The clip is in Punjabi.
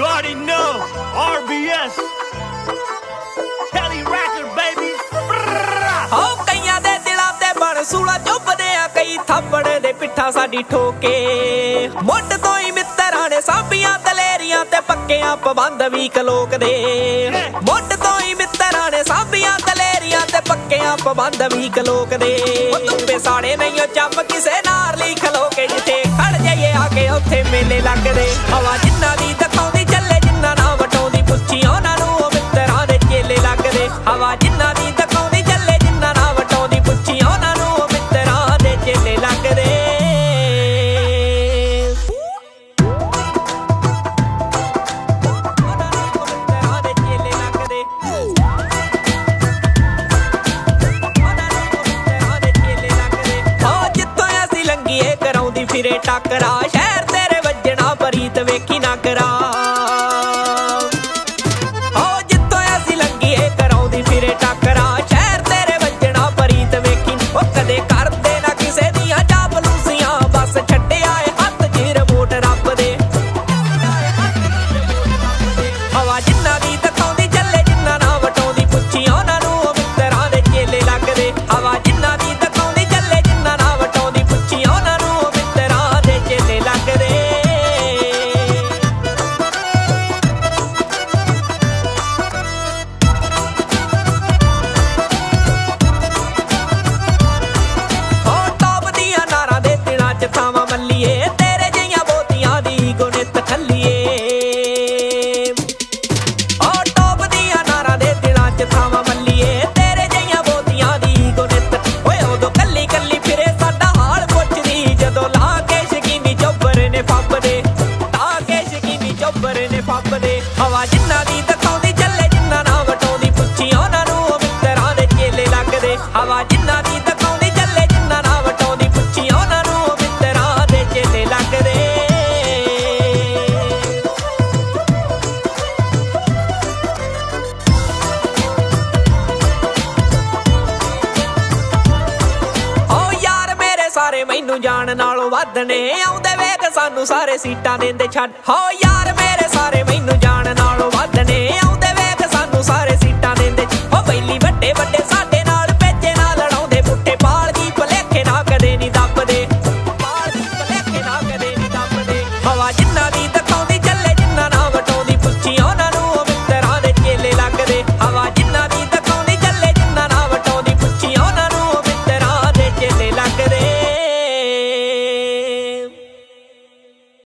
You already know, RBS, Kelly Racker, baby. ਹੋ ਕਈਆਂ ਦੇ ਦਿਲਾਂ ਤੇ ਬਣ ਸੂਲਾ ਚੁੱਭਦੇ ਆ ਕਈ ਥੱਪੜ ਦੇ ਪਿੱਠਾ ਸਾਡੀ ਠੋਕੇ ਮੁੱਢ ਤੋਂ ਹੀ ਮਿੱਤਰਾਂ ਨੇ ਸਾਂਭੀਆਂ ਦਲੇਰੀਆਂ ਤੇ ਪੱਕਿਆਂ ਪਾਬੰਦ ਵੀ ਕਲੋਕ ਦੇ ਮੁੱਢ ਤੋਂ ਹੀ ਮਿੱਤਰਾਂ ਨੇ ਸਾਂਭੀਆਂ ਦਲੇਰੀਆਂ ਤੇ ਪੱਕਿਆਂ ਪਾਬੰਦ ਵੀ ਕਲੋਕ ਦੇ ਧੁੱਪੇ ਸਾੜੇ ਨਹੀਂ ਚੰਮ ਕਿਸੇ ਨਾਰ ਲਈ ਖਲੋ ਕੇ ਜਿੱਥੇ ਖੜ ਜਾਈਏ ਆ ਕੇ ਉੱਥੇ ਮੇਲੇ ਲੱਗਦੇ ਹਵਾ ਜਿੰਨਾ ਦੀ ਦਿਖਾਉਂਦੀ ਚੱਲੇ ਜਿੰਨਾ ਨਾ ਵਟਾਉਂਦੀ ਪੁੱਛੀ ਉਹਨਾਂ ਨੂੰ ਉਹ ਮਿੱਤਰਾਂ ਦੇ ਚੇਲੇ ਲੱਗਦੇ ਹਵਾ ਜਿੰਨਾ ਦੀ ਦਿਖਾਉਂਦੀ ਚੱਲੇ ਜਿੰਨਾ ਨਾ ਵਟਾਉਂਦੀ ਪੁੱਛੀ ਉਹਨਾਂ ਨੂੰ ਉਹ ਮਿੱਤਰਾਂ ਦੇ ਚੇਲੇ ਲੱਗਦੇ ਫਿਰੇ ਟੱਕਰਾ ਸ਼ਹਿਰ ਤੇਰੇ ਵੱਜਣਾ ਪਰੀਤ ਵੇਖੀ ਨਾ ਕਰਾ ਹੋ ਜਿੱਥੋਂ ਅਸੀਂ ਲੰਘੀਏ ਕਰਾਉਂਦੀ ਫਿਰੇ ਟੱਕਰਾ ਸ਼ਹਿਰ ਤੇਰੇ ਵੱਜਣਾ ਪਰੀਤ ਵੇਖੀ ਉਹ ਕਦੇ ਕਰਦੇ ਨਾ ਕਿਸੇ ਦੀਆਂ ਚਾਪਲੂਸੀਆਂ ਬਸ ਛੱਡਿਆ ਏ ਹੱਥ 'ਚ ਰਿਮੋਟ ਰੱਬ ਦੇ ਹਵਾ ਜਿੰਨਾ ਦੀ ਦਿਖਾਉਂਦੀ ਚੱਲੇ ਜਿੰਨਾ ਨਾ ਵਟਾਉਂਦੀ ਪੁੱਛੀ ਉਹਨਾਂ ਨੂੰ ਉਹ ਮਿੱਤਰਾਂ ਦੇ ਚੇਲੇ ਲੱਗਦੇ ਹਵਾ ਜਿੰਨਾ ਦੀ ਦਿਖਾਉਂਦੀ ਚੱਲੇ ਜਿੰਨਾ ਨਾ ਵਟਾਉਂਦੀ ਪੁੱਛੀ ਉਹਨਾਂ ਨੂੰ ਚੇਲੇ ਲੱਗਦੇ ਹੋ ਟੌਪ ਦੀਆਂ ਨਾਰਾਂ ਦੇ ਦਿਨਾਂ 'ਚ ਥਾਵਾਂ ਮੱਲੀਏ ਤੇਰੇ ਜਿਹੀਆਂ ਬੋਤੀਆਂ ਦੀ ਗੁਣਿਤ ਖੱਲੀਏ ਹੋ ਟੌਪ ਦੀਆਂ ਨਾਰਾਂ ਦੇ ਦਿਨਾਂ 'ਚ ਥਾਵਾਂ ਮੱਲੀਏ ਤੇਰੇ ਜਿਹੀਆਂ ਬੋਤੀਆਂ ਦੀ ਗੁਣਿਤ ਓਏ ਉਦੋਂ ਕੱਲੀ ਕੱਲੀ ਫਿਰੇ ਸਾਡਾ ਹਾਲ ਪੁੱਛਦੀ ਜਦੋਂ ਲਾ ਕੇ ਫੱਬਦੇ ਤਾਂ ਕੇ ਸ਼ਕੀਨੀ ਚੋਬਰ ਨੇ ਫੱਬਦੇ ਹਵਾ ਜਿੰਨਾ ਦੀ ਦਿਖਾਉਂਦੀ ਚੱਲੇ ਜਿੰਨਾ ਨਾ ਵਟਾਉਂਦੀ ਪੁੱਛੀ ਉਹਨਾਂ ਨੂੰ ਉਹ ਮਿੱਤਰਾਂ ਦੇ ਚੇਲੇ ਲੱਗਦੇ ਹਵਾ ਜਿੰਨਾ ਦੀ ਦਿਖਾਉਂਦੀ ਚੱਲੇ ਜਿੰਨਾ ਨਾ ਵਟਾਉਂਦੀ ਪੁੱਛੀ ਉਹਨਾਂ ਨੂੰ ਉਹ ਮਿੱਤਰਾਂ ਦੇ ਚੇਲੇ ਲੱਗਦੇ ਓ ਯਾਰ ਮੇਰੇ ਸਾਰੇ ਮੈਨੂੰ ਜਾਣ ਨਾਲੋਂ ਵੱਧ ਨੇ ਆਉਂਦੇ ਵੇਖ ਸਾਨੂੰ ਸਾਰੇ ਸੀਟਾਂ ਦੇਂਦੇ ਛੱਡ ਹੋ ਯਾਰ ਮੇਰੇ ਸਾਰੇ ਮੈਨੂੰ ਜਾਣ ਨਾਲੋਂ ਵੱਧ ਨੇ ਆਉਂਦੇ ਵੇਖ ਸਾਨੂੰ ਸਾਰੇ ਸੀਟਾਂ ਦੇਂਦੇ ਹੋ ਪਹਿਲੀ ਵੱਡੇ